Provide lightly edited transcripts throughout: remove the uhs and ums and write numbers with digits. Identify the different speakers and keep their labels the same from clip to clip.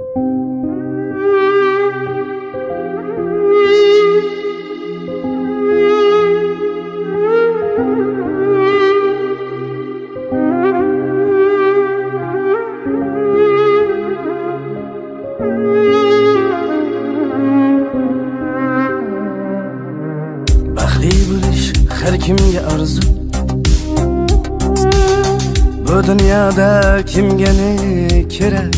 Speaker 1: Baxtli bo'lish har kimga orzu. Bu dunyoda kimga ne kerak?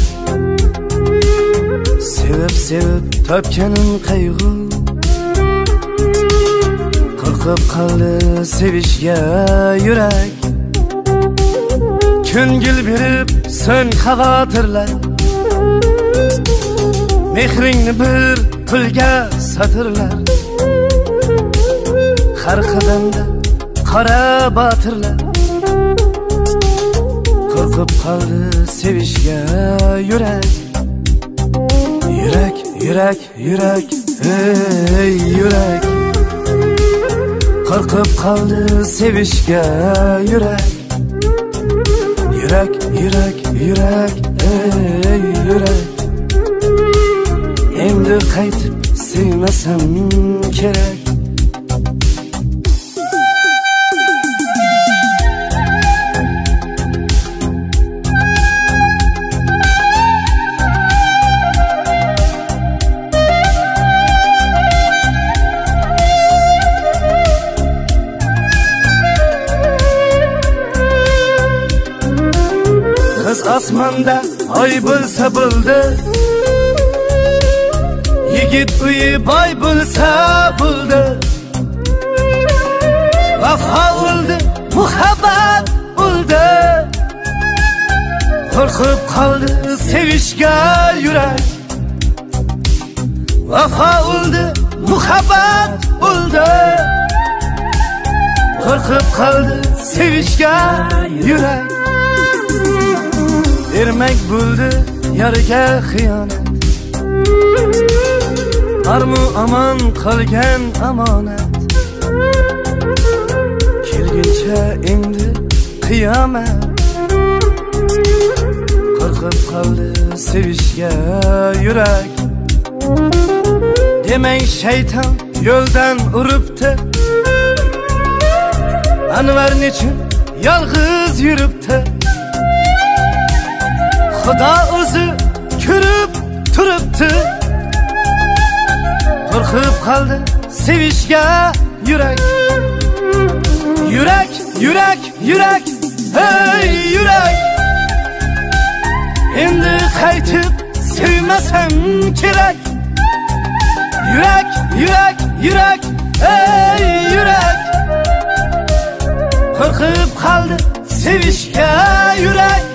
Speaker 1: Sevib topganim qayg'u. Qo'rqib qoldi sevishga yurak. Ko'ngil berib so'ng xavotirlar. Mehringni bir pulga satirlar. Har qadamda qora botirlar. Qo'rqib qoldi sevishga yurak. Yurak, ey yurak. Qo'rqib qoldi sevishga yurak. Yurak, ey yurak. Endi qaytib sevmasam kerak. Osmonda oy bo'lsa bo'ldi, yigit uyi boy bo'lsa bo'ldi. Vafo bo'ldi, muhabbat bo'ldi. Qo'rqib qoldi sevishga yurak. Vafo bo'ldi, muhabbat bo'ldi. Qo'rqib qoldi sevishga yurak. Ermak bo'ldi yarga xiyonat. Armu aman qolgan amonat. Kelguncha endi qiyomat. Qo'rqib qoldi sevishga yurak. Demang shayton yo'ldan uribdi. Anvar nechun yolg'iz yuribdi. Xudo o'zi ko'rib turibdi. Qo'rqib qoldi sevishga yurak. Yurak, ey yurak. Endi qaytib sevmasam kerak. Yurak, ey yurak. Qo'rqib qoldi sevishga yurak.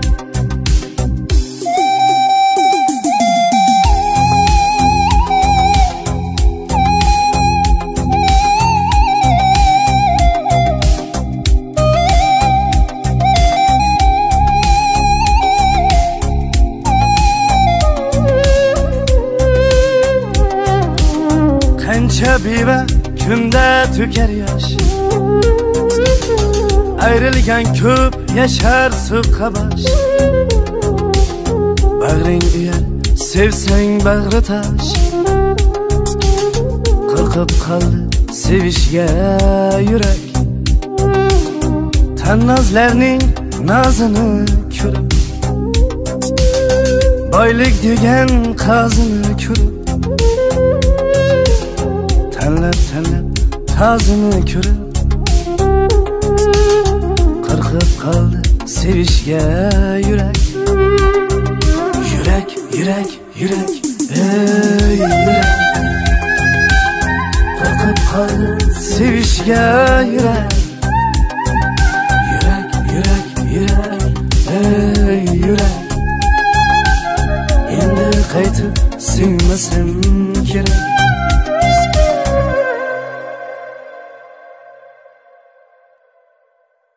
Speaker 1: Qancha beva kunda to'kar yosh. Ayrilgan ko'p yashar so'qqa bosh. Bag'ring uyar, sevsang bag'ri tosh. Qo'rqib qoldi sevishga yurak. Tannozlarning nozini ko'rib, boylik degan qozini ko'rib, tanlab tozini ko'rib, qo'rqib qoldi sevishga yurak. Yurak, ey yurak. Qo'rqib qoldi sevishga yurak. Yurak, ey yurak. Endi qaytib sevmasam kerak.